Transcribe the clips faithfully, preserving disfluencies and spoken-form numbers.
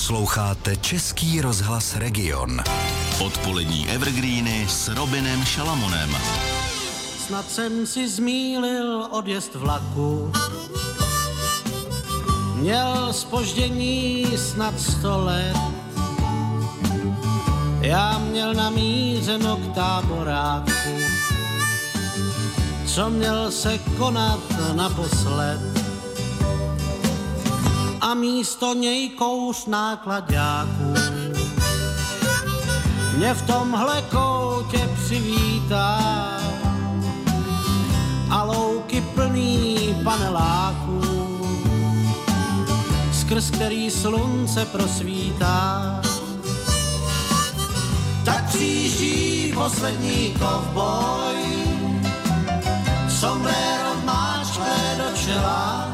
Posloucháte Český rozhlas Region. Odpolední evergreeny s Robinem Šalamonem. Snad jsem si zmýlil odjezd vlaku. Měl zpoždění snad sto let. Já měl namířeno k táboráku, co měl se konat naposled. A místo něj kouř náklaďáků mě v tomhle koutě přivítá a louky plný paneláků, skrz který slunce prosvítá. Tak přijíždí poslední kovboj, sombrero máčklé do čela.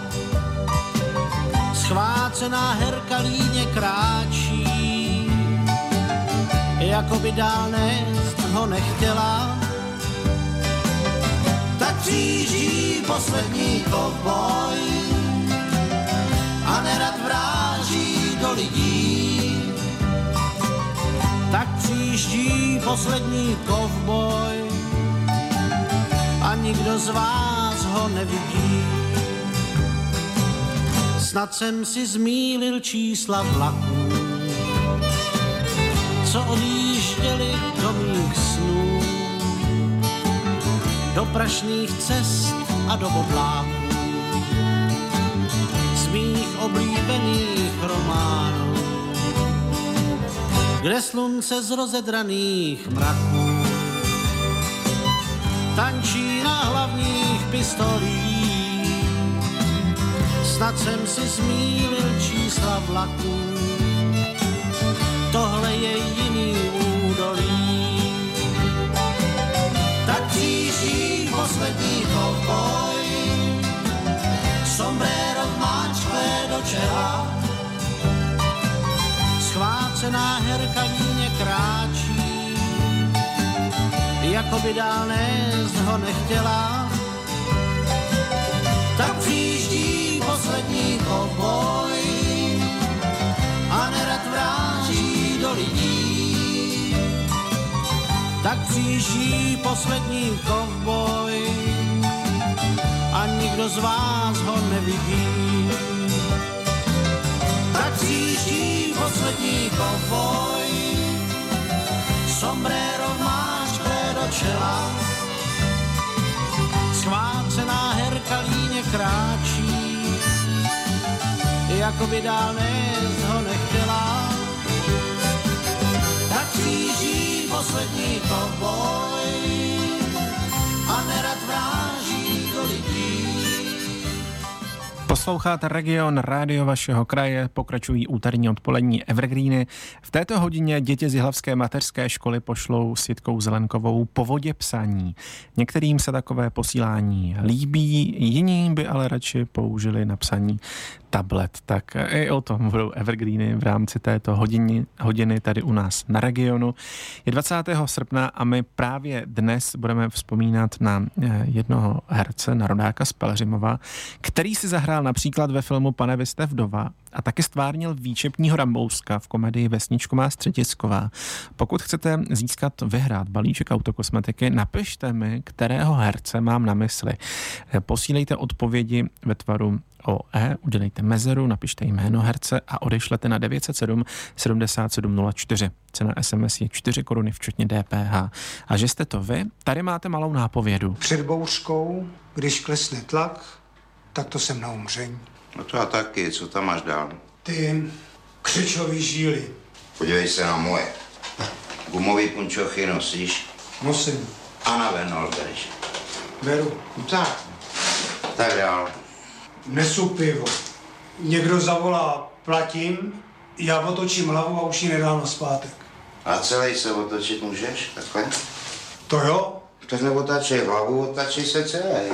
Schvácená herka líně kráčí, jako by dál nést ho nechtěla. Tak přijíždí poslední kovboj a nerad vráží do lidí. Tak přijíždí poslední kovboj a nikdo z vás ho nevidí. Snad jsem si zmýlil čísla vlaků, co odjížděli do mých snů, do prašných cest a do bodláků, z mých oblíbených románů, kde slunce z rozedraných mraků tančí na hlavních pistolích. Snad jsem si zmýlil čísla vlaků, tohle je jiný údolí. Tak přijíždí poslední kovboj, sombrero máčklé do čela. Schvácená herka líně kráčí, jako by dál nést ho nechtěla. Tak přijíždí poslední kovboj a nerad vráží do lidí. Tak přijíždí poslední kovboj a nikdo z vás ho nevidí. Tak přijíždí poslední kovboj, sombrero máčklé do čela. Schvácená herka líně kráčí, jako by dál nést ho nechtěla. Tak přijíždí poslední kovboj a nerad vráží do lidí. Posloucháte Region, rádio vašeho kraje, pokračují úterní odpolední evergreeny. V této hodině děti z jihlavské mateřské školy pošlou s Jitkou Zelenkovou po vodě psaní. Některým se takové posílání líbí, jiní by ale radši použili na psaní tablet. Tak i o tom budou evergreeny v rámci této hodiny, hodiny tady u nás na Regionu. Je dvacátého srpna a my právě dnes budeme vzpomínat na jednoho herce, na rodáka z Pelhřimova, který si zahrál například ve filmu Pane, vy jste vdova a taky stvárnil výčepního Rambouska v komedii Vesničková Střetisková. Pokud chcete získat, vyhrát balíček autokosmetiky, napište mi, kterého herce mám na mysli. Posílejte odpovědi ve tvaru O E, udělejte mezeru, napište jméno herce a odešlete na devět set sedm sedmdesát sedm nula čtyři. Cena es em es je čtyři koruny včetně D P H. A že jste to vy, tady máte malou nápovědu. Před bouřkou, když klesne tlak, tak to jsem na umření. No to a taky, co tam máš dál? Ty křečový žíly. Podívej se na moje. Gumový punčochy nosíš? Nosím. A na venol bereš? Beru. No tak. Tak dál. Nesu pivo. Někdo zavolá, platím, já otočím hlavu a už ji nedám nazpátek. A celý se otočit můžeš? Takhle? To jo? Takhle otačej hlavu, otačej se celý.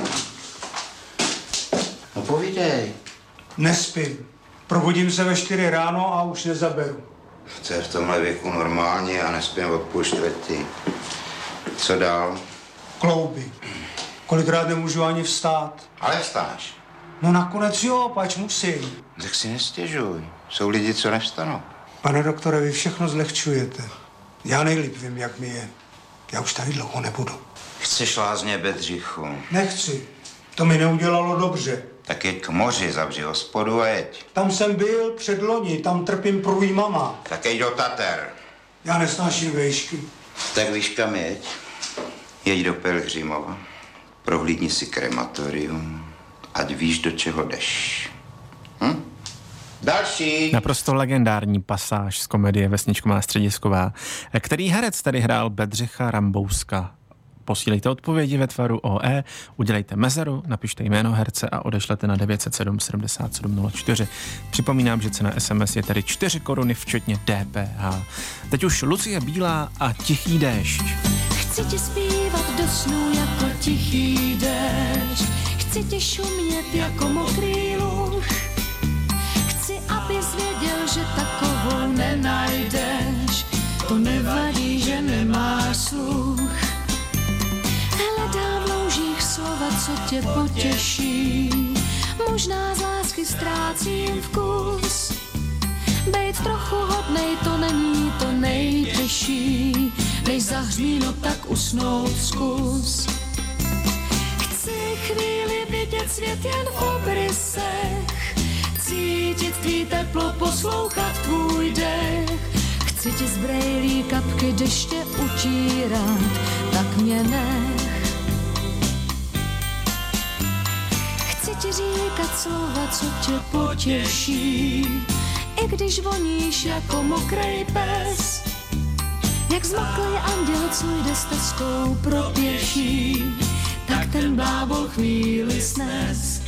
No povídej. Nespím. Probudím se ve čtyři ráno a už nezaberu. To je v tomhle věku normálně a nespím od půl čtvrtý. Co dál? Klouby. Kolikrát nemůžu ani vstát. Ale vstáš. No nakonec jo, pač musím. Tak si nestěžuj. Jsou lidi, co nevstanou. Pane doktore, vy všechno zlehčujete. Já nejlíp vím, jak mi je. Já už tady dlouho nebudu. Chceš lázně Bedřichu? Nechci. To mi neudělalo dobře. Tak jeď k moři, zavři hospodu a jeď. Tam jsem byl předloni, tam trpím průjmama. Tak jeď do Tater. Já nesnáším vejšky. Tak víš, kam jeď? Jeď do Pelhřimova. Prohlídni si krematorium. Ať víš, do čeho jdeš. Hm? Další. Naprosto legendární pasáž z komedie Vesničko má středisková. Který herec tady hrál Bedřicha Rambouska? Posílejte odpovědi ve tvaru O E, udělejte mezeru, napište jméno herce a odešlete na devět set sedm sedmdesát sedm nula čtyři. Připomínám, že cena S M S je tedy čtyři koruny včetně D P H. Teď už Lucie Bílá a Tichý déšť. Chci ti zpívat do snů jako tichý déšť. Chci ti šumět jako mokrý luh. Chci, abys věděl, že takovou nenajdeš. To nevadí, že nemáš sluch. Hledám v loužích slova, co tě potěší. Možná z lásky ztrácím vkus. Bejt trochu hodnej, to není to nejtěžší. Než zahřmí, no tak usnout zkus. Chci chvíli vidět svět jen v obrysech. Cítit tvý teplo, poslouchat tvůj dech. Chci ti z brejlí kapky deště utírat, tak mě nech. Chci ti říkat slova, co tě potěší, i když voníš jako mokrej pes. Jak zmaklý anděl, co jde stezkou pro pěší, tak ten blábol chvíli snes.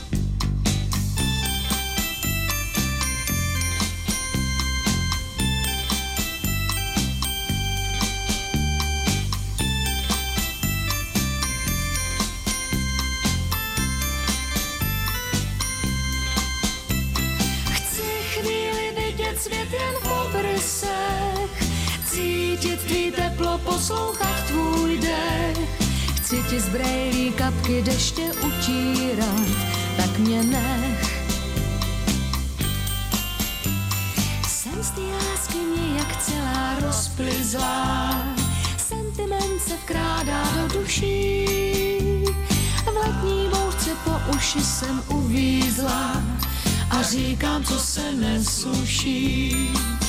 Svět jen v obrysech, cítit tvý teplo, poslouchat tvůj dech. Chci ti z brejlí kapky deště utírat, tak mě nech. Jsem z té lásky nějak celá rozplizlá, sentiment se vkrádá do duší. V letní bouřce po uši jsem uvízla a říkám, co se nesluší.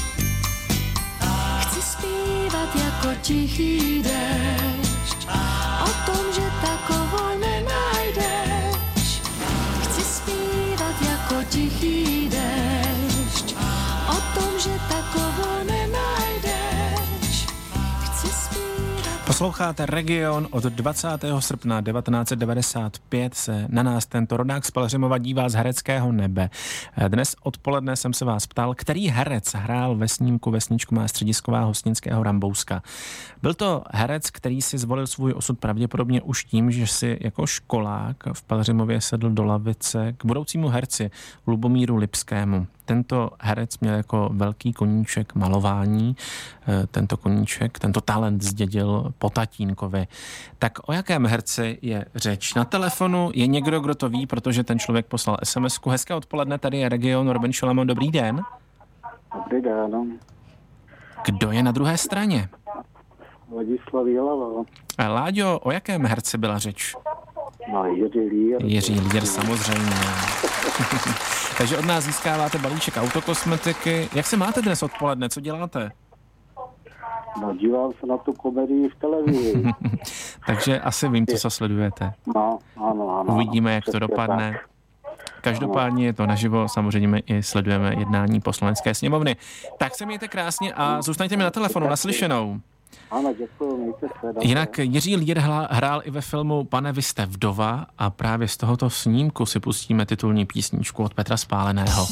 Chci zpívat jako tichý déšť, o tom, že takovou nenajdeš. Chci zpívat jako tichý déšť, o tom, že takovou nenajdeš. Chci zpívat. Posloucháte Region. Od dvacátého srpna devatenáct set devadesát pět se na nás tento rodák z Pelhřimova dívá z hereckého nebe. Dnes odpoledne jsem se vás ptal, který herec hrál ve snímku Vesničku má středisková hostinského Rambouska. Byl to herec, který si zvolil svůj osud pravděpodobně už tím, že si jako školák v Pelhřimově sedl do lavice k budoucímu herci Lubomíru Lipskému. Tento herec měl jako velký koníček malování. Tento koníček, tento talent zdědil po tatínkovi. Tak o jakém herci je řeč? Na telefonu je někdo, kdo to ví, protože ten člověk poslal es em esku. Hezké odpoledne, tady je Region, Robin Šalamon, dobrý den. Dobrý den. Kdo je na druhé straně? Ladislav Jelava. A Láďo, o jakém herci byla řeč? No, Jiří Lír. Jiří Lír, samozřejmě. Takže od nás získáváte balíček autokosmetiky. Jak se máte dnes odpoledne? Co děláte? No, dívám se na tu komedii v televizi. Takže asi vím, co sledujete. No, ano, ano. Uvidíme, jak to dopadne. Tak. Každopádně je to naživo, samozřejmě i sledujeme jednání Poslanecké sněmovny. Tak se mějte krásně a zůstaňte mi na telefonu, naslyšenou. Ano, děkuji, mějte se. Dobře. Jinak Jiří Lír hrál i ve filmu Pane, vy jste vdova a právě z tohoto snímku si pustíme titulní písničku od Petra Spáleného.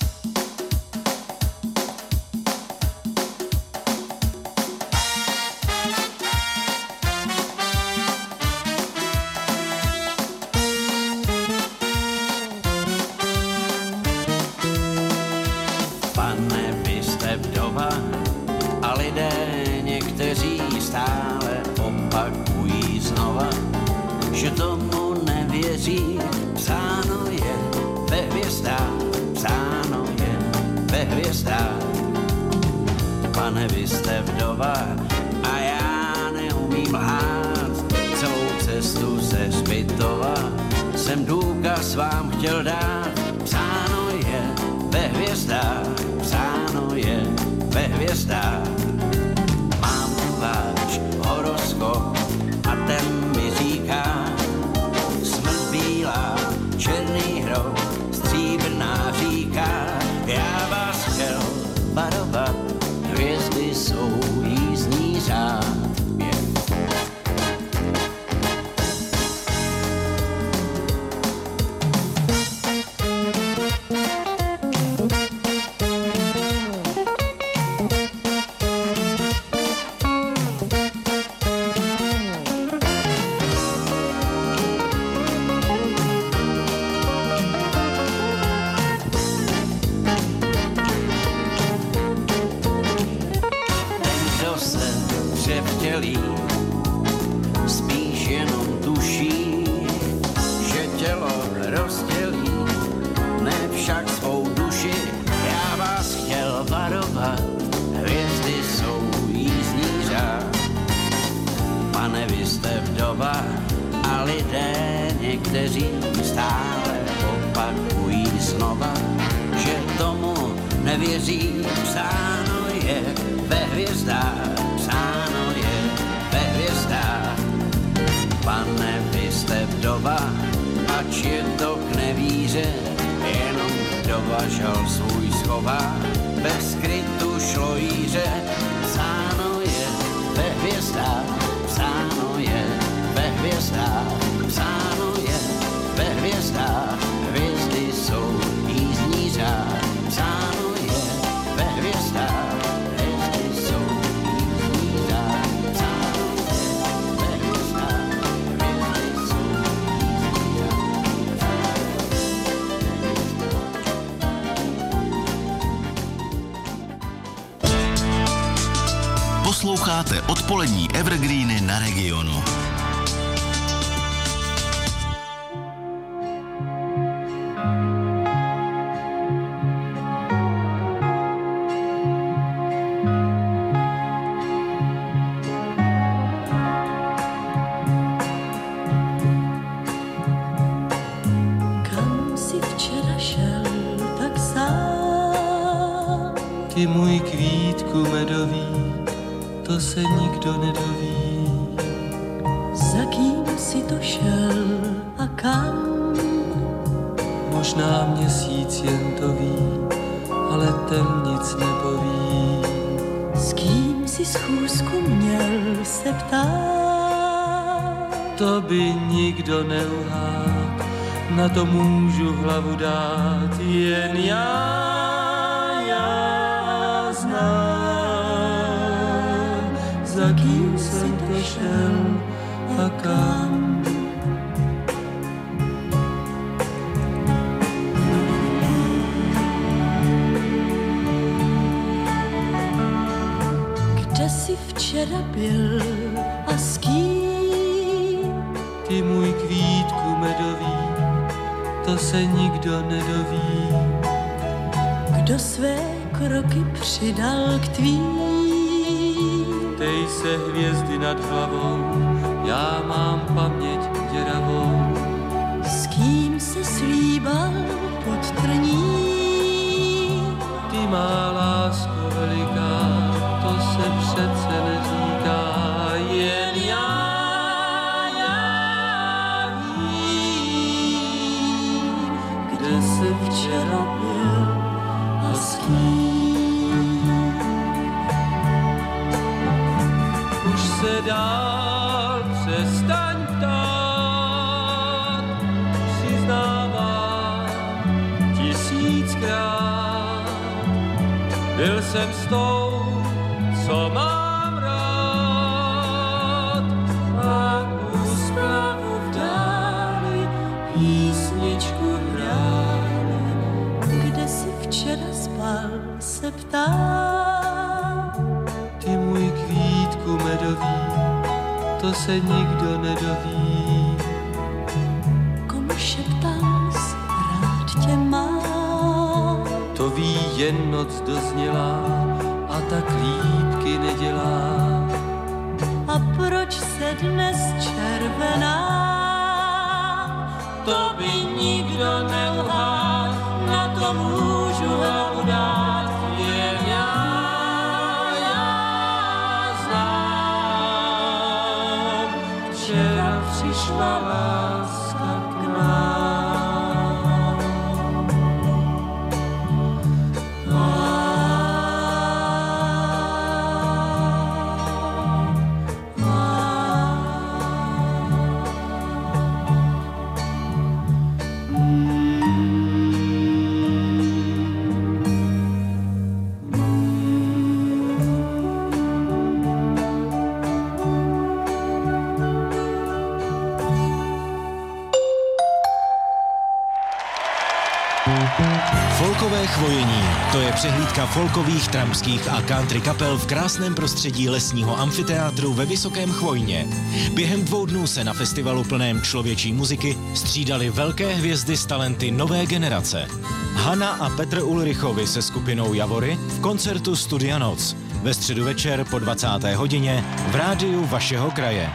Pane, vy jste vdova a lidé někteří stále opakují znova, že tomu nevěří. Psáno je ve hvězdách, psáno je ve hvězdách. Pane, vy jste vdova a já neumím lhát. Celou cestu ze hřbitova jsem důkaz vám chtěl dát. Psáno je ve hvězdách, psáno je ve hvězdách. Mám váš horoskop a ten mi říká: smrt bílá, černý hrob, stříbrná říká. Já vás chtěl varovat, hvězdy jsou jízdní řád. Posloucháte odpolední Evergreeny na Regionu. Kam si včera šel tak sám? Ty můj kvítku medový, to se nikdo nedoví. Za kým si to šel a kam? Možná měsíc jen to ví, ale ten nic nepoví. S kým si schůzku měl, se ptát? To by nikdo neuhádl, na to můžu hlavu dát. Jen já, já znám, za kým si to šel a kam. Kde jsi včera byl a s kým? Ty můj kvítku medový, to se nikdo nedoví. Kdo své kroky přidal k tvým? Dej se hvězdy nad hlavou, já mám paměť děravou. S kým se slíbal pod trní? Ty má lásko veliká, to se přece neříká. Jen já, já vím, kde se včera byl a s kým. Už se dál přestaň ptát, přiznávám tisíckrát. Byl jsem s tou, co mám rád, a úspravu v dáli písničku hráli. Kde jsi včera spal, se ptám. Ty můj kvítku medový, to se nikdo nedoví. Komu šeptal jsi, rád tě mám? To ví jen noc dozněla a tak lípky nedělá. A proč se dnes červená? To by nikdo neuhádl, na to můžu hlavu dát, jen já, já znám. Včera přišla láska k nám. Folkové chvojení, to je přehlídka folkových, trampských a country kapel v krásném prostředí lesního amfiteátru ve Vysokém Chvojně. Během dvou dnů se na festivalu plném člověčí muziky střídali velké hvězdy s talenty nové generace. Hana a Petr Ulrichovi se skupinou Javory v koncertu Studia Noc. Ve středu večer po dvacáté hodině v rádiu vašeho kraje.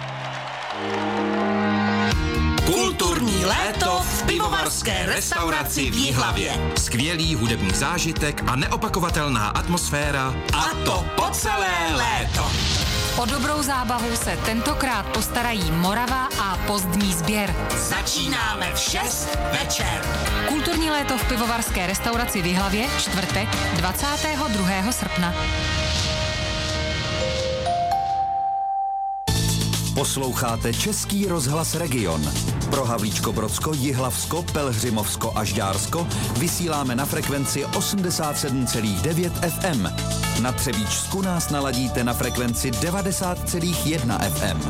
Kulturní léto v pivovarské restauraci v Jihlavě. Skvělý hudební zážitek a neopakovatelná atmosféra. A to po celé léto. O dobrou zábavu se tentokrát postarají Morava a Pozdní sběr. Začínáme v šest večer. Kulturní léto v pivovarské restauraci v Jihlavě, čtvrtek, dvacátého druhého srpna. Posloucháte Český rozhlas Region. Pro Havlíčko-Brodsko, Jihlavsko, Pelhřimovsko a Žďársko vysíláme na frekvenci osmdesát sedm celá devět F M. Na Třebíčsku nás naladíte na frekvenci devadesát celá jedna F M.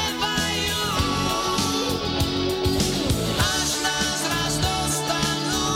Až nás raz dostanú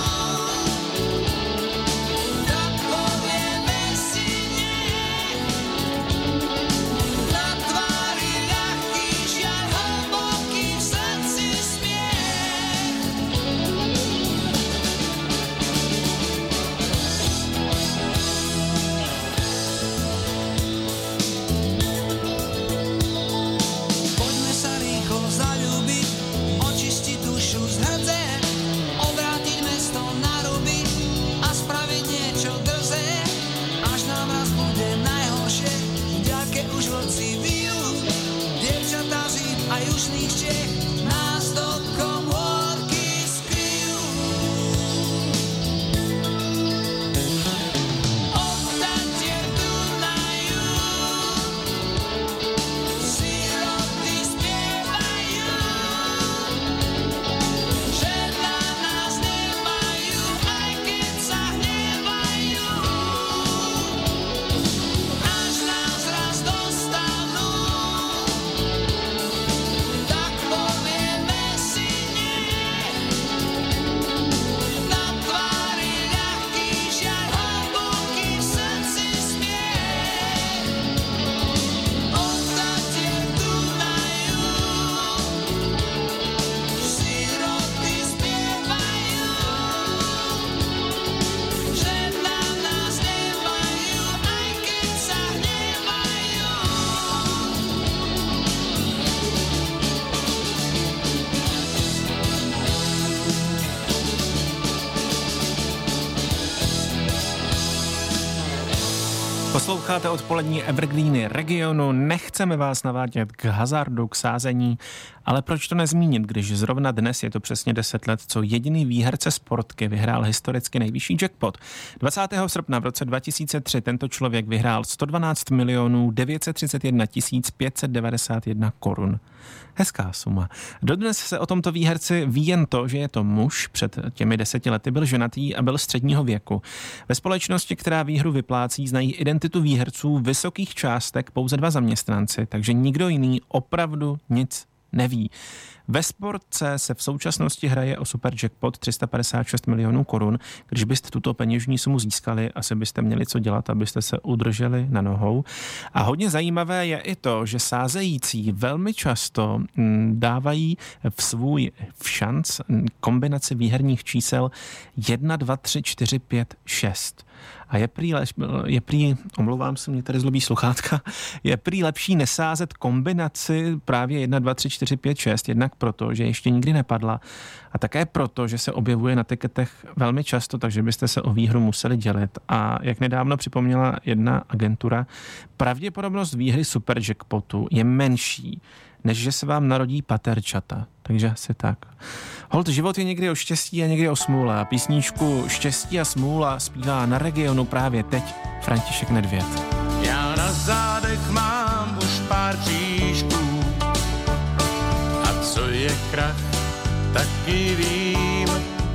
Posloucháte odpolední Evergreeny regionu, nechceme vás navádět k hazardu, k sázení, ale proč to nezmínit, když zrovna dnes je to přesně deset let, co jediný výherce sportky vyhrál historicky nejvyšší jackpot. dvacátého srpna v roce dva tisíce tři tento člověk vyhrál sto dvanáct milionů devět set třicet jedna tisíc pět set devadesát jedna korun. Hezká suma. Dodnes se o tomto výherci ví jen to, že je to muž, před těmi deseti lety byl ženatý a byl středního věku. Ve společnosti, která výhru vyplácí, znají identitu výherců vysokých částek pouze dva zaměstnanci, takže nikdo jiný opravdu nic neví. Ve sportce se v současnosti hraje o super jackpot tři sta padesát šest milionů korun. Když byste tuto peněžní sumu získali, asi byste měli co dělat, abyste se udrželi na nohou. A hodně zajímavé je i to, že sázející velmi často dávají v svůj šanc kombinaci výherních čísel jedna, dva, tři, čtyři, pět, šest. A je prý, je prý, omlouvám se, mě tady zlobí sluchátka, je prý lepší nesázet kombinaci právě jedna, dva, tři, čtyři, pět, šest, jednak proto, že ještě nikdy nepadla a také proto, že se objevuje na tiketech velmi často, takže byste se o výhru museli dělit. A jak nedávno připomněla jedna agentura, pravděpodobnost výhry super jackpotu je menší, než že se vám narodí paterčata. Takže asi tak. Holt, život je někdy o štěstí a někdy o smůle. A písničku Štěstí a smůla zpívá na regionu právě teď František Nedvěd. Já na zádech mám už pár křížků a co je krach, taky vím.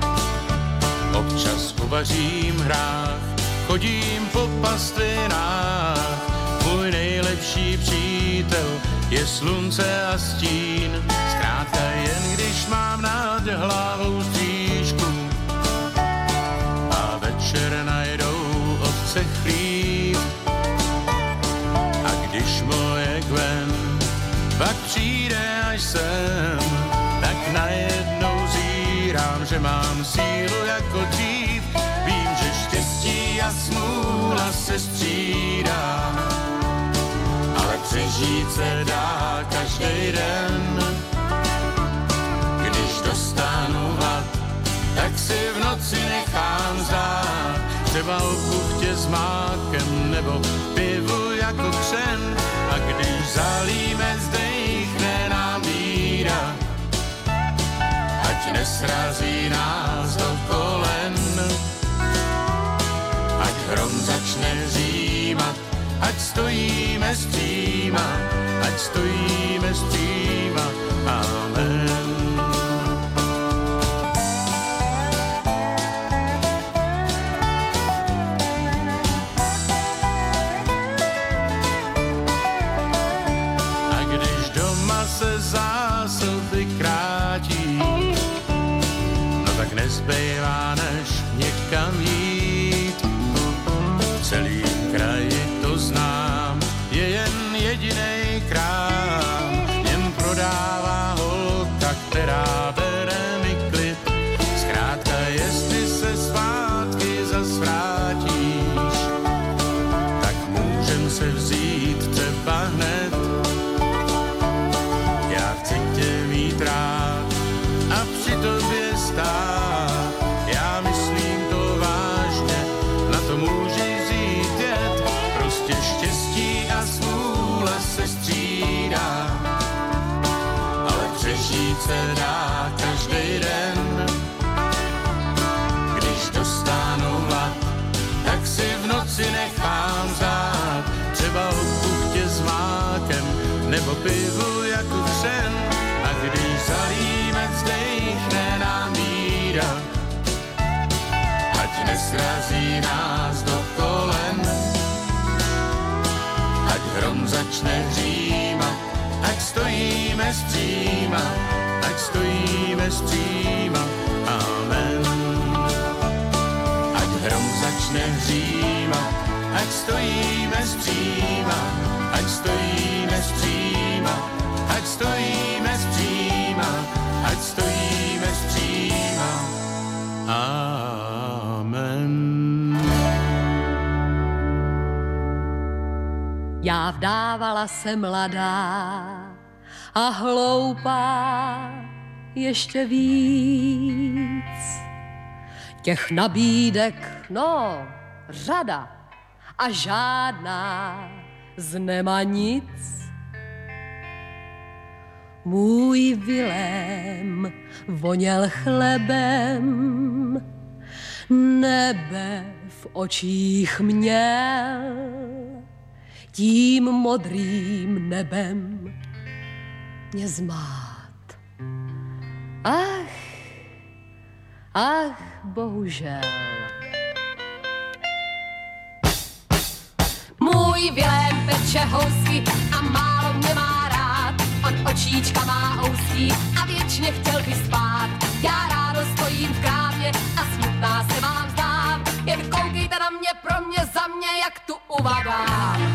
Občas uvařím hrách, chodím po pastvinách. Můj nejlepší přítel je slunce a stín. Zkrátka jen když mám nad hlavou střížku a večer najdou ovce chlíp. A když moje Gwen pak přijde až sem, tak najednou zírám, že mám sílu jako dřív. Vím, že štěstí a smůla se střídá, ale přežít se dá každý den. Když dostanu hlad, tak si v noci nechám zdát třeba o kuchtě s mákem nebo pivu jako křen. A když zalíme, zdejchne nám bída, ať nesrazí nás do kolen. Ať hrom začne římat, ať stojíme stříma, ať stojíme stříma. Amen. A když doma se zásoby krátí, no tak nezbývá než někam jít. V celým kraji to znám, je jen jedinej krám, jen prodává holka, která bere mi klid. Zkrátka, jestli se svátky zas vrátíš, tak můžem se vzít třeba hned. Já chci tě mít rád a při tobě stát. Já myslím to vážně, na to můžeš jít jet. Prostě štěstí a smůla se střídá, ale přežít se dá každý den. Když dostanu hlad, tak si v noci nechám vzát třeba o kuchtě s mákem nebo pivu jako křen. A když zalímec zdejchne nám bída, ať nesrazí nás do kolen. Ať hrom začne hřímat, ať stojíme stříma, ať stojíme stříma. Amen. Ať hrom začne hřímat, ať stojíme stříma, ať stojíme stříma, ať stojíme stříma, ať stojíme stříma. Amen. Já vdávala se mladá a hloupá ještě víc. Těch nabídek, no, řada. a žádná z nema nic. Můj Vilém voněl chlebem, nebe v očích měl, tím modrým nebem mě zmát. Ach, ach, bohužel. Můj Vilém peče housky a málo mě má rád. On očíčka má ouský a věčně chtěl by spát. Já ráno stojím v krámě a smutná se vám zdám. Jen koukejte na mě, pro mě, za mě, jak tu uvadám.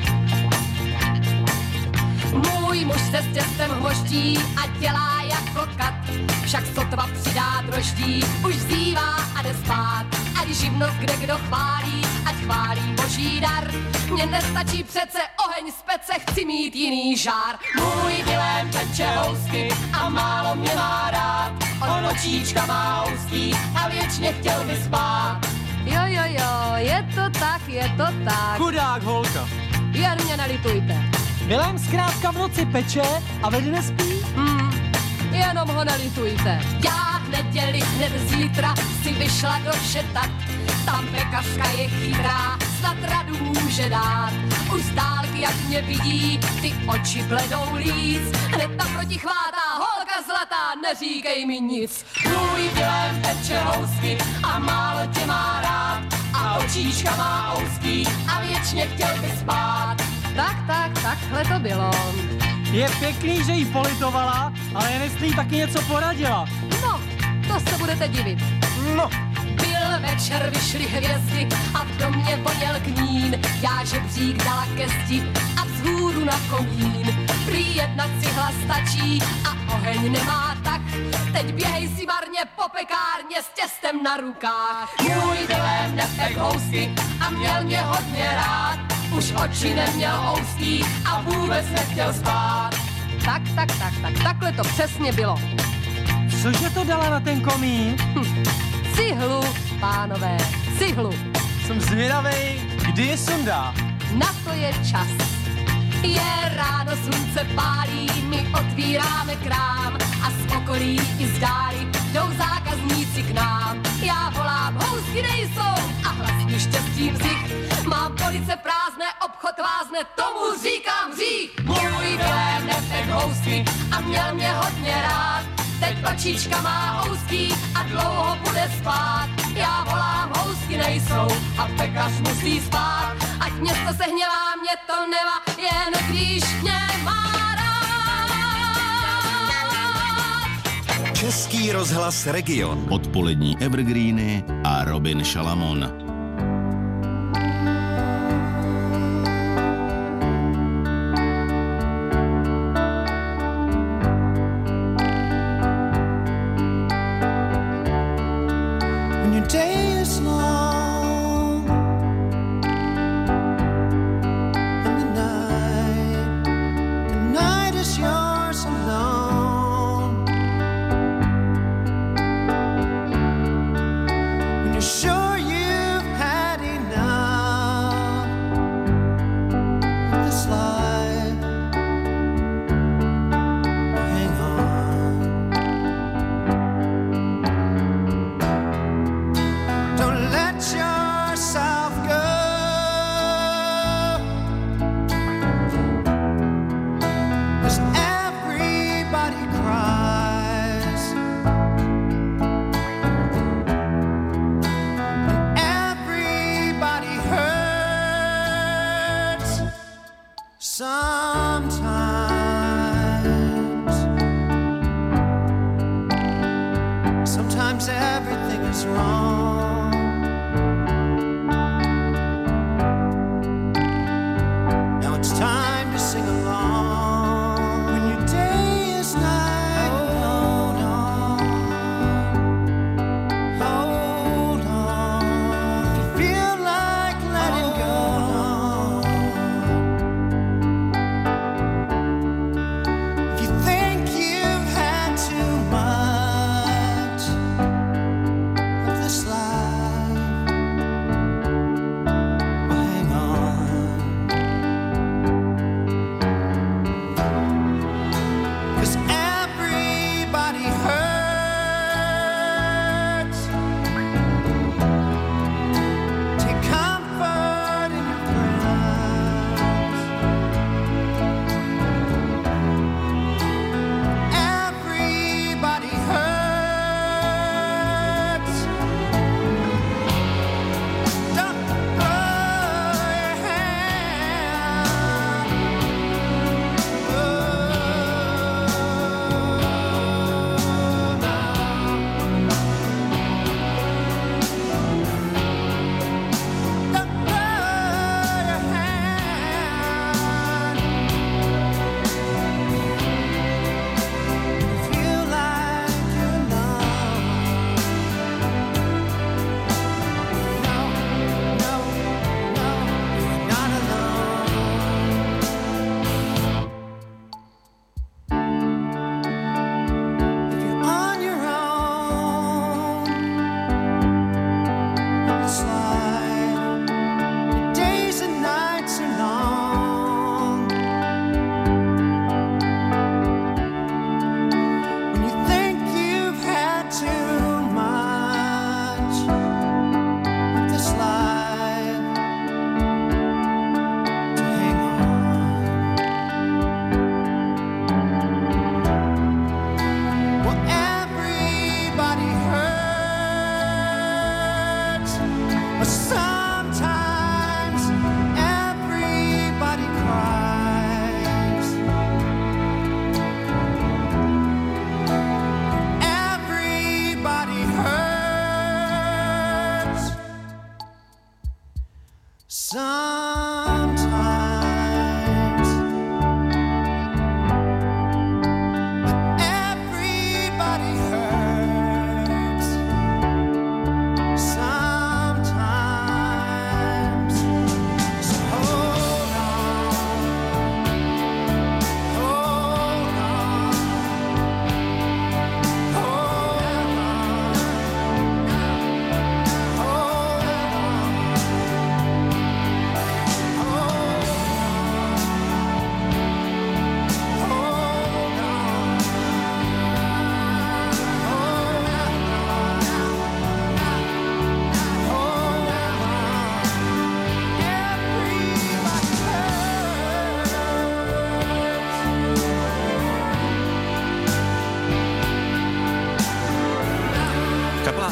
Můj muž se s těstem hmoští a dělá jako kat. Však sotva přidá droždí, už zívá a jde spát. Ať živnost kde kdo chválí, ať chválí boží dar. Mně nestačí přece oheň z pece, chci mít jiný žár. Můj Vilém peče housky a málo mě má rád. On očíčka má housky a věčně chtěl by spát. Jo, jo, jo, je to tak, je to tak. Chudák holka. Jen mě nelitujte. Vilém zkrátka v noci peče a ve dne spí? Hmm, jenom ho nelitujte. Já v neděli hned zítra si vyšla do šetat. Tam pekařka je chytrá, snad radu může dát. Už z dálky, jak mě vidí, ty oči bledou líc. Hned naproti chvátá holka zlatá, neříkej mi nic. Můj Vilém peče housky a málo tě má rád. A očíčka má ouský a věčně chtěl by spát. Tak, tak, takhle to bylo. Je pěkný, že jí politovala, ale jen jestli jí taky něco poradila. No, to se budete divit. No. Byl večer, vyšly hvězdy a v domě voněl knín. Já žebřík dala ke zdi a vzhůru na komín. Prý jedna cihla stačí a oheň nemá tak. Teď běhej si marně po pekárně s těstem na rukách. Můj Vilém nepek housky a měl mě hodně rád. Už oči neměl ouský a vůbec nechtěl spát. Tak, tak, tak, tak, takhle to přesně bylo. Cože to dala na ten komín? Hm. Cihlu, pánové, cihlu. Jsem zvědavej, kdy je sundá. Na to je čas. Je ráno, slunce pálí, my otvíráme krám a z okolí i z dály jdou zákazníci k nám. Já volám, housky nejsou a hlasím štěstím zich. Mám police prázdné, obchod vázne, tomu říkám hřích. Můj Vilém nepek housky a měl mě hodně rád. Teď očička má housky a dlouho bude spát. Já volám, housky nejsou a pekař musí spát. Ať město se hněvá, mě to nevá, jen když mě má rád. Český rozhlas Region. Odpolední evergreeny a Robin Šalamon. This life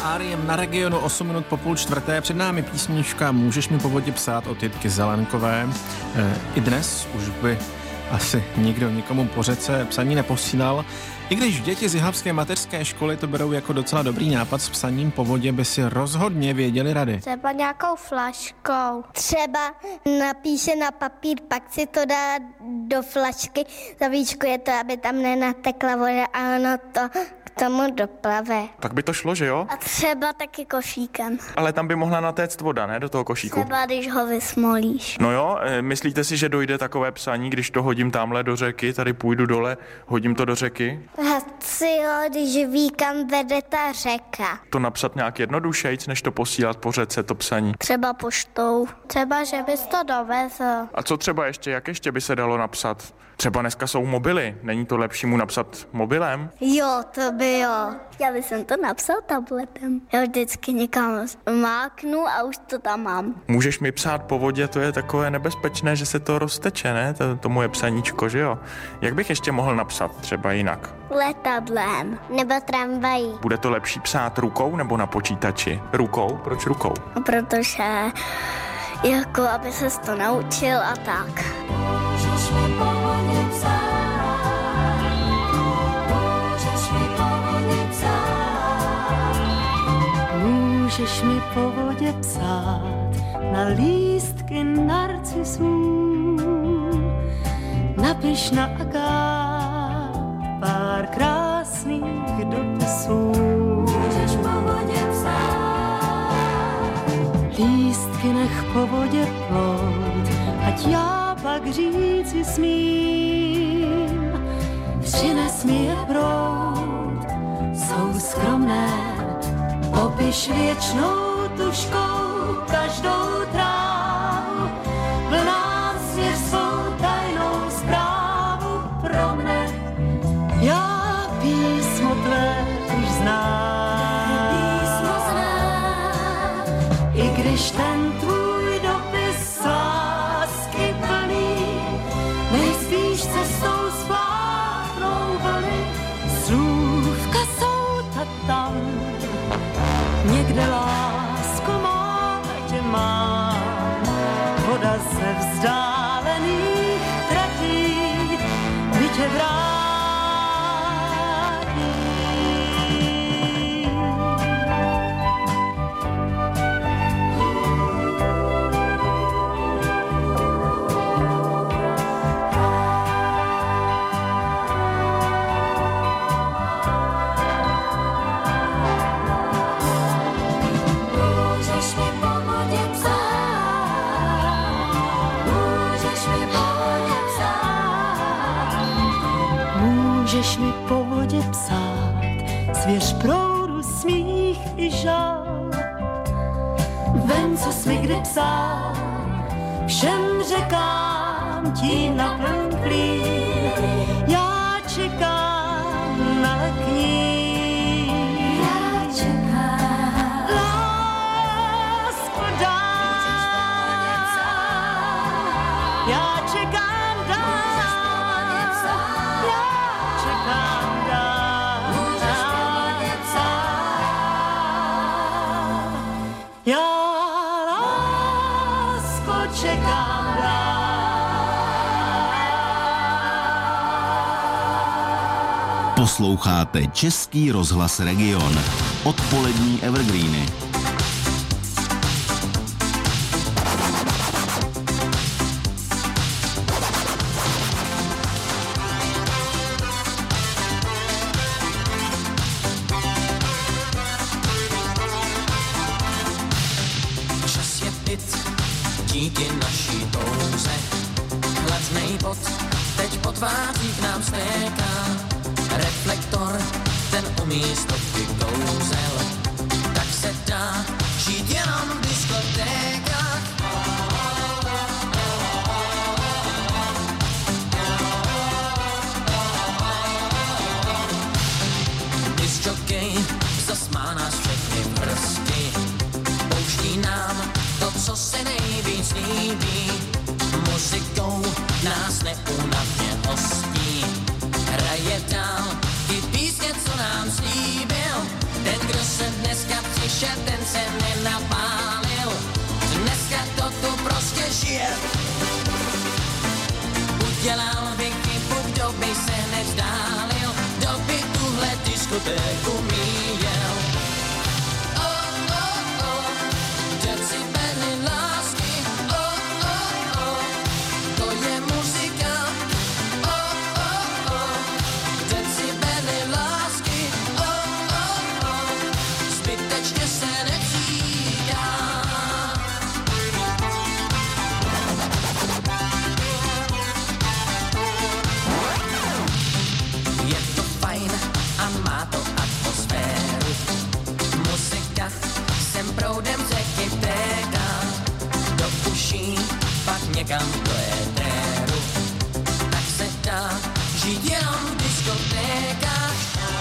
R E M na Regionu osm minut po půl čtvrté. Před námi písnička Můžeš mi po vodě psát od Jitky Zelenkové. E, I dnes už by asi nikdo nikomu po řece psaní neposílal. I když děti z jihlavské mateřské školy to berou jako docela dobrý nápad, s psaním po vodě by si rozhodně věděli rady. Třeba nějakou flaškou. Třeba napíše na papír, pak si to dá do flašky, zavíčkuje to, aby tam nenatekla voda a ono to k tomu doplave. Tak by to šlo, že jo? A třeba taky košíkem. Ale tam by mohla natéct voda, ne? Do toho košíku. Třeba když ho vysmolíš. No jo, myslíte si, že dojde takové psaní, když to hodím tamhle do řeky, tady půjdu dole, hodím to do řeky? Asi jo, když ví, kam vede ta řeka. To napsat nějak jednodušejc, než to posílat po řece, to psaní. Třeba poštou. Třeba, že bys to dovezl. A co třeba ještě, jak ještě by se dalo napsat? Třeba dneska jsou mobily, není to lepší mu napsat mobilem? Jo, to by jo. Já bych to napsal tabletem. Já vždycky někam máknu a už to tam mám. Můžeš mi psát po vodě, to je takové nebezpečné, že se to rozteče, ne? To, to moje psaníčko, že jo? Jak bych ještě mohl napsat třeba jinak? Letadlem nebo tramvají. Bude to lepší psát rukou nebo na počítači? Rukou? Proč rukou? Protože jako aby ses to naučil a tak. Můžeš mi po vodě psát, můžeš mi po vodě psát, můžeš mi po vodě psát na lístky narcisů, napiš na agát pár krásných dopisů. Můžeš po vodě psát, lístky nech po vodě plout, ať já pak říci smím, přines mi je proud, jsou skromné, popiš věčnou tužkou každou trávu, plná svěř svou tajnou zprávu pro mne. Já písmo tvé už znám, písmo znám, i když ten tvůj dopis lásky plný, nejspíš cestou spláchnou vlny, slůvka jsou ta tam, někde lásko mám, tě mám, voda ze vzdálených tratí, by tě vrátí. Můžeš mi po vodě psát, svěř proudu smích i žal. Vem, co jsi mi kdy psal, všem řekám ti naplň klín. Já čekám na lekní. Já čekám. Lásko dám. Já čekám. Posloucháte Český rozhlas Region. Odpolední evergreeny. Čas je pit, díky naší touze. Chladnej bod, teď po tvářích nám stéká. Reflektor, ten umí stovky kouzel, tak se dá žít jenom v diskotékách. Disjokej zas má nás všechny v hrsti, pouští nám to, co se nejvíc líbí, muzikou nás neúnavně hostí. Hraje dál i písně, co nám slíbil, Ten, kdo se dneska přišel, ten se nenapálil. Dneska to tu prostě žije. Udělal by chybu, kdo by se nevzdálil, kdo by tuhle diskotéku míjel. Oh, oh, oh, decibely lásky, oh, oh, oh, to je muzika. Oh, oh, oh, decibely lásky, oh, oh, oh, zbytečně se nepříká. Je to fajn a má to atmosféru. Muzika sem proudem řeky téká do uší, pak někam do éteru. Tak se dá žít jenom v diskotékách.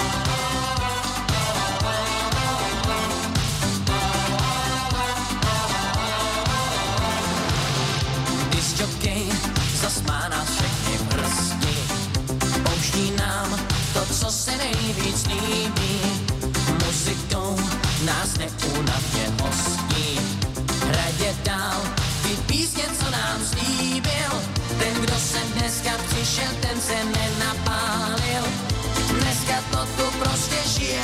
Disjokej zas má nás všechny v hrsti. Pouští nám to, co se nejvíc líbí. Muzikou nás neúnavně hostí. Hraje dál ty písně, co nám slíbil. Ten, kdo sem dneska přišel, ten se nenapálil. Dneska to tu prostě žije.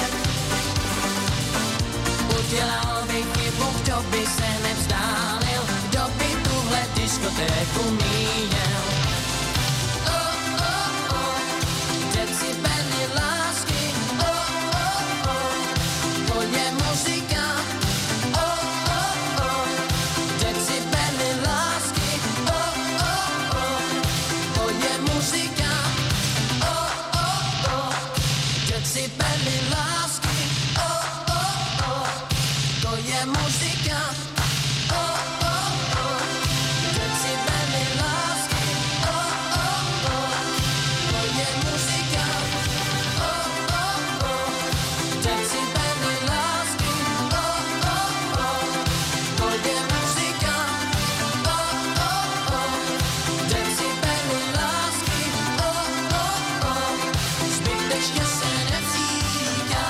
Udělal by chybu, kdo by se nevzdálil, kdo by tuhle diskotéku míjel. Oh, oh, oh, decibely lásky, oh, oh, oh, to je muzika. Oh, oh, oh, decibely lásky, oh, oh, oh, to je muzika. Oh, oh, oh, decibely lásky, oh, oh, oh, to je muzika. Oh, oh, oh, decibely lásky, oh, oh, oh, to je muzika. Oh, oh, oh, decibely lásky, oh, oh, oh, to je muzika. Oh, oh, oh, decibely lásky, oh, oh, oh, zbytečně se necítá.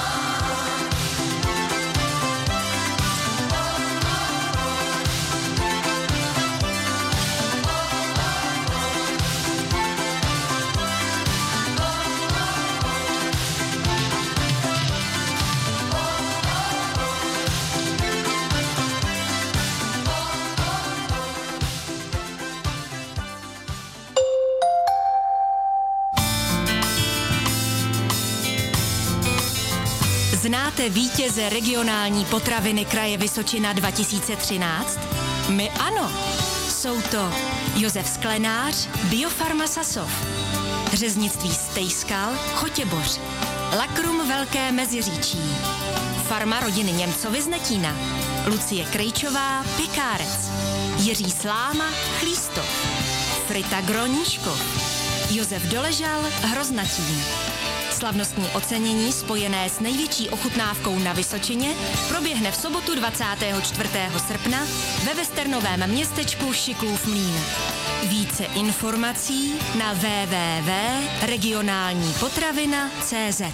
Znáte vítěze regionální potraviny kraje Vysočina dva tisíce třináct? My ano. Jsou to Josef Sklenář, Biofarma Sasov, Řeznictví Stejskal, Chotěboř, Lakrum Velké Meziříčí, Farma rodiny Němcovi z Netína, Lucie Krejčová, Pekárec, Jiří Sláma, Chlístov, Frita Groníškov, Josef Doležal, Hroznatín. Slavnostní ocenění spojené s největší ochutnávkou na Vysočině proběhne v sobotu dvacátého čtvrtého srpna ve westernovém městečku Šiklův Mlýn. Více informací na w w w tečka regionální potravina tečka cé zet.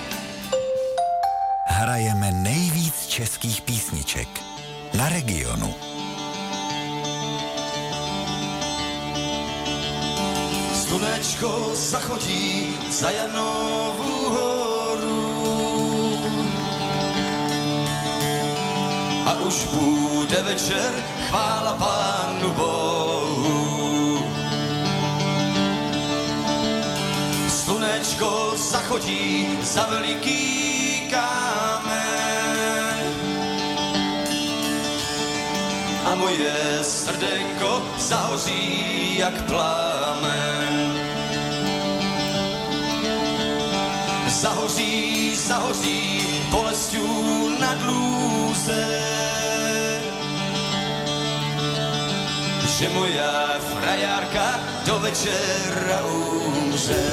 Hrajeme nejvíc českých písniček na Regionu. Slunečko zachodí za Janovu horu a už bude večer, chvála Pánu Bohu. Slunečko zachodí za veliký kámen a moje srdenko zahoří jak plámen. Zahoří, zahoří bolestью na dlůze, že moja frajárka do večera umře.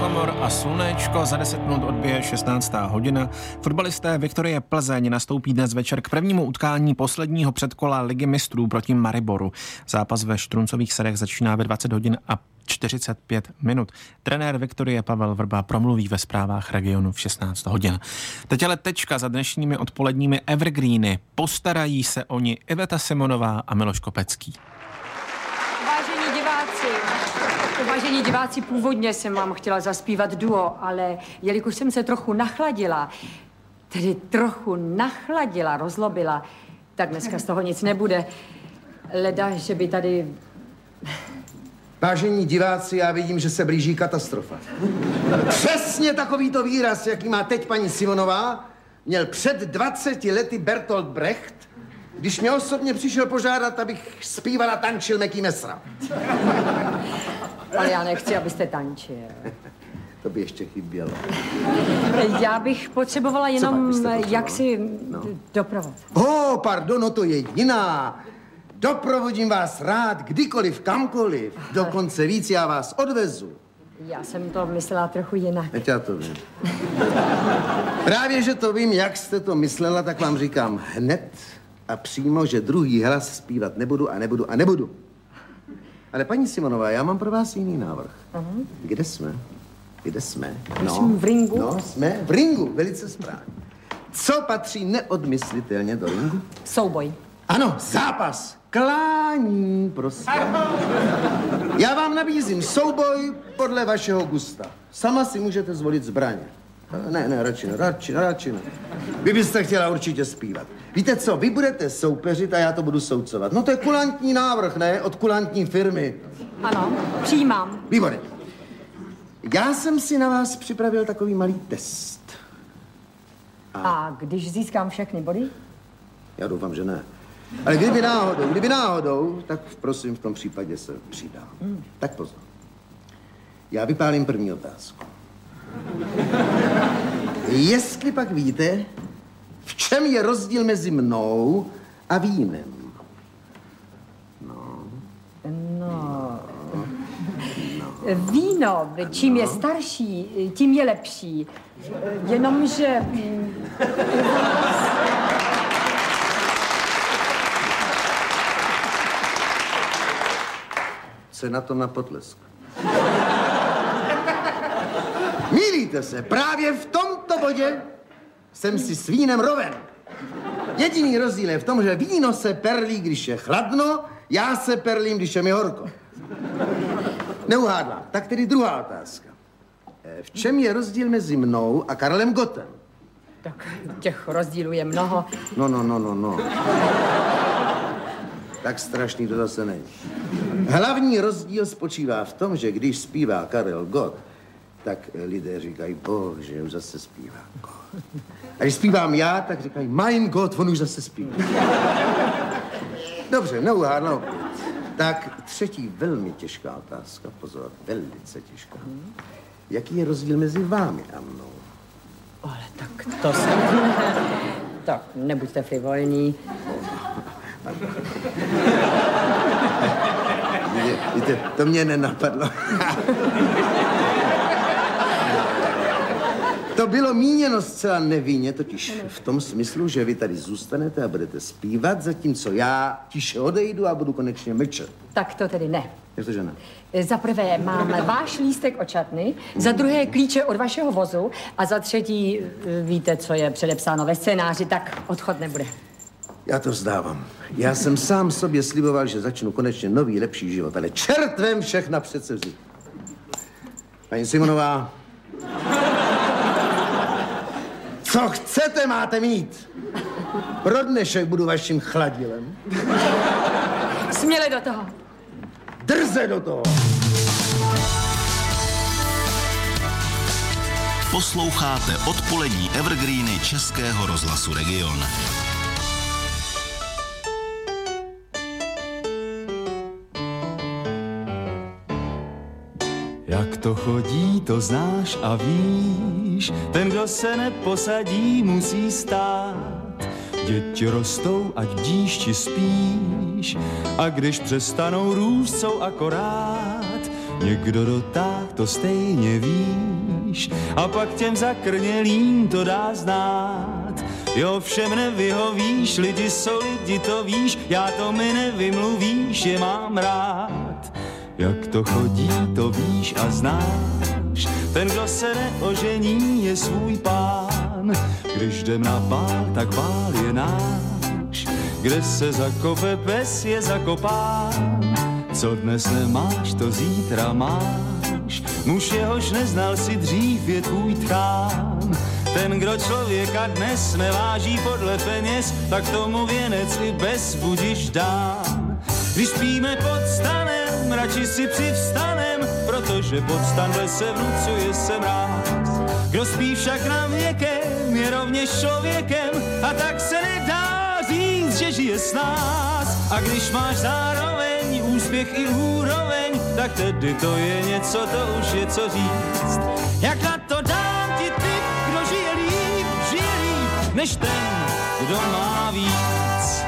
Klamor a Slunečko, za deset minut odbije šestnáctá hodina. Fotbalisté Viktorie Plzeň nastoupí dnes večer k prvnímu utkání posledního předkola Ligy mistrů proti Mariboru. Zápas ve Štruncových Sadech začíná ve dvacet hodin a čtyřicet pět minut. Trenér Viktorie Pavel Vrba promluví ve zprávách regionu v šestnáct hodin. Teď ale tečka za dnešními odpoledními evergreeny. Postarají se o ni Iveta Simonová a Miloš Kopecký. Vážení diváci, vážení diváci, původně jsem vám chtěla zaspívat duo, ale jelikož jsem se trochu nachladila, tedy trochu nachladila, rozlobila, tak dneska z toho nic nebude. Leda, že by tady... Vážení diváci, já vidím, že se blíží katastrofa. Přesně takovýto výraz, jaký má teď paní Simonová, měl před dvaceti lety Bertolt Brecht, když mě osobně přišel požádat, abych zpíval a tančil Meký Mesra. Ale já nechci, abyste tančil. To by ještě chybělo. Já bych potřebovala jenom jaksi no. doprovod. Oh, pardon, no to je jiná. Doprovodím vás rád, kdykoliv, kamkoliv. Dokonce víc, já vás odvezu. Já jsem to myslela trochu jinak. Teď já to vím. Právě, že to vím, jak jste to myslela, tak vám říkám hned a přímo, že druhý hlas zpívat nebudu a nebudu a nebudu. Ale paní Simonová, já mám pro vás jiný návrh. Uh-huh. Kde jsme? Kde jsme? No, v ringu. No, jsme v ringu, velice správně. Co patří neodmyslitelně do ringu? Souboj. Ano, zápas. Klání, prosím. Já vám nabízím souboj podle vašeho gusta. Sama si můžete zvolit zbraně. Ne, ne, radši ne, radši ne, radši ne. Vy byste chtěla určitě zpívat. Víte co, vy budete soupeřit a já to budu soucovat. No to je kulantní návrh, ne? Od kulantní firmy. Ano, přijímám. Výborně. Já jsem si na vás připravil takový malý test. A, a když získám všechny body? Já doufám, že ne. Ale kdyby náhodou, kdyby náhodou, tak prosím, v tom případě se přidám. Hmm. Tak pozor. Já vypálím první otázku. Jestli pak víte, v čem je rozdíl mezi mnou a vínem? No. No. no. Víno, čím no. je starší, tím je lepší. Jenomže... Co je na tom na potlesk? Mýlíte se, právě v tomto bodě jsem si s vínem roven. Jediný rozdíl je v tom, že víno se perlí, když je chladno, já se perlím, když je mi horko. Neuhádla. Tak tedy druhá otázka. V čem je rozdíl mezi mnou a Karlem Gottem? Tak těch rozdílů je mnoho. No, no, no, no, no. Tak strašný to zase není. Hlavní rozdíl spočívá v tom, že když zpívá Karel Gott, tak lidé říkají, bože, už zase zpívá Gott. A když zpívám já, tak říkají, mein Gott, on už zase zpívá. Dobře, neuhádla opět. Tak třetí velmi těžká otázka, pozor, velice těžká. Jaký je rozdíl mezi vámi a mnou? Ale tak to se... Tak nebuďte frivolní. Víte, to mě nenapadlo. To bylo míněno zcela nevinně, totiž v tom smyslu, že vy tady zůstanete a budete zpívat, zatímco já tiše odejdu a budu konečně mlčet. Tak to tedy ne. Jak to, že ne? Za prvé mám váš lístek od šatny, za druhé klíče od vašeho vozu a za třetí víte, co je předepsáno ve scénáři, tak odchod nebude. Já to vzdávám. Já jsem sám sobě sliboval, že začnu konečně nový, lepší život, ale čertvem všechna přece vzít. Paní Simonová, co chcete, máte mít. Pro dnešek budu vaším chladilem. Směle do toho. Drze do toho. Posloucháte odpolední evergreeny Českého rozhlasu Region. Jak to chodí, to znáš a víš, ten, kdo se neposadí, musí stát. Děti rostou, ať bdíš či spíš, a když přestanou růst, jsou akorát. Někdo dotáh to stejně ví, víš, a pak těm zakrnělým to dá znát. Jo, všem nevyhovíš, lidi jsou lidi, to víš, já to mi nevymluvíš, je mám rád. Jak to chodí, to víš a znáš, ten, kdo se neožení, je svůj pán. Když jdem na bál, tak bál je náš, kde se zakope pes, je zakopán. Co dnes nemáš, to zítra máš, muž jehož neznal si dřív, je tvůj tchán. Ten, kdo člověka dnes neváží podle peněz, tak tomu věnec i bez budiš dám. Když spíme pod stanem, radši si přivstanem, protože pod stan v lese vnucuje se mráz. Kdo spí však na věkem, je rovněž člověkem, a tak se nedá říct, že žije s nás. A když máš zároveň úspěch i úroveň, tak tedy to je něco, to už je co říct. Jak na to dám ti ty, kdo žije líp, žije líp, než ten, kdo má víc.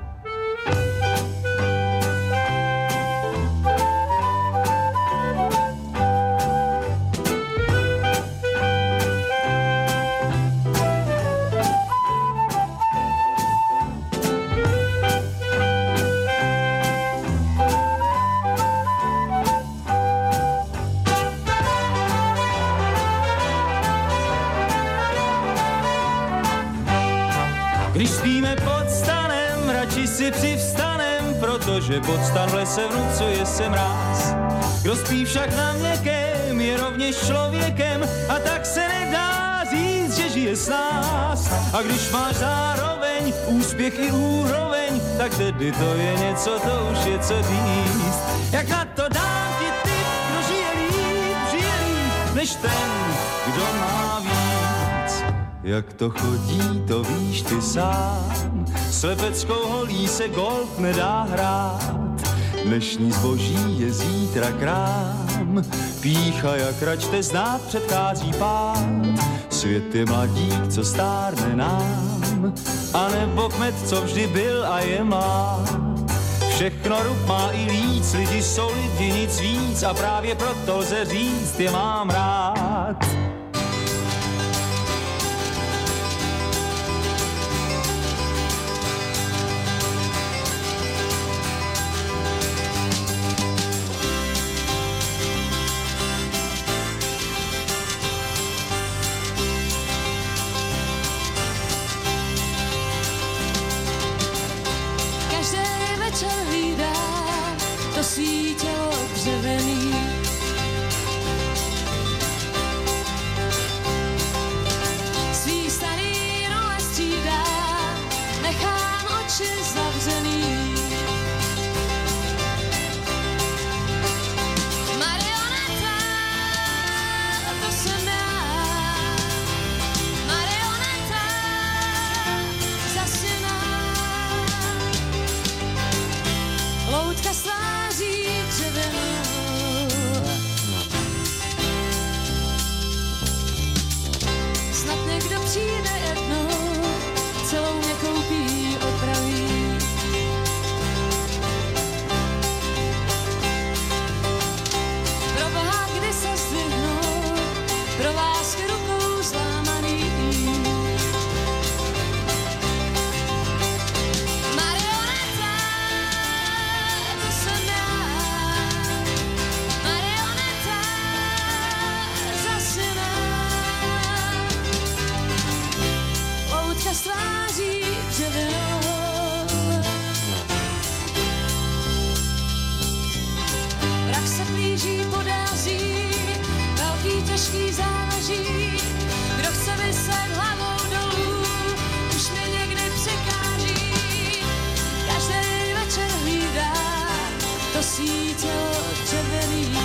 Když spíme pod stanem, radši si přivstanem, protože pod stan v lese vnucuje se mráz. Kdo spí však na měkkém, je rovněž člověkem, a tak se nedá říct, že žije s nás. A když máš zároveň úspěch i úroveň, tak tedy to je něco, to už je co říct. Jak na to dám ti ty, kdo žije líp, žije líp, než ten, kdo má víc. Jak to chodí, to víš ty sám, slepeckou holí se golf nedá hrát. Dnešní zboží je zítra krám, pýcha jak račte znát předchází pád. Svět je mladík, co stárne nám, a nebo kmet, co vždy byl a je má. Všechno rub má i líc, lidi jsou lidi, nic víc, a právě proto lze říct, je mám rád. Svítilo dřevěný. Svý starý role střídá, nechám oči zavřený. Marioneta, to jsem já. Marioneta, zasněná. Loutka sváří dřevěnou. Snad někdo přijde jednou, celou mě koupí, opraví. Pro Boha, kdy se zdvihnu, pro lásky rukou zlámaný. Sváří dřevěnou. Vrah se blíží, podází, velký těžký závaží. Kdo chce vyset hlavou dolů, už mi někdy překáží. Každý večer hlídá to svítilo dřevěný.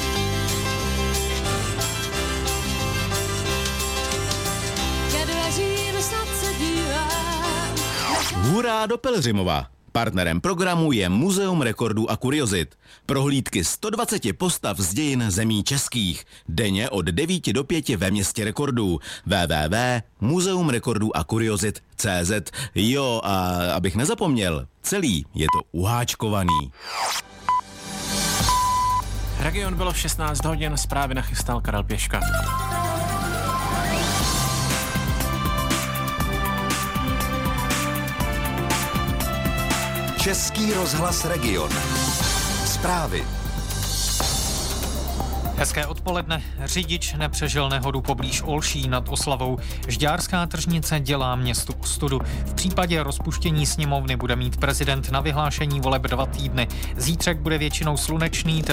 Ke dveřím snad se dívám. Hurá do Pelhřimova! Partnerem programu je Muzeum rekordů a kuriozit. Prohlídky sto dvacet postav z dějin zemí českých. Denně od devíti do pěti ve městě rekordů. w w w tečka muzeum rekordů a kuriozit tečka c z. Jo, a abych nezapomněl, celý je to uháčkovaný. Region bylo v šestnáct hodin, zprávy nachystal Karel Pěška. Český rozhlas Region. Zprávy. Hezké odpoledne. Řidič nepřežil nehodu poblíž Olší nad Oslavou. Žďárská tržnice dělá městu ostudu. V případě rozpuštění sněmovny bude mít prezident na vyhlášení voleb dva týdny. Zítřek bude většinou slunečný,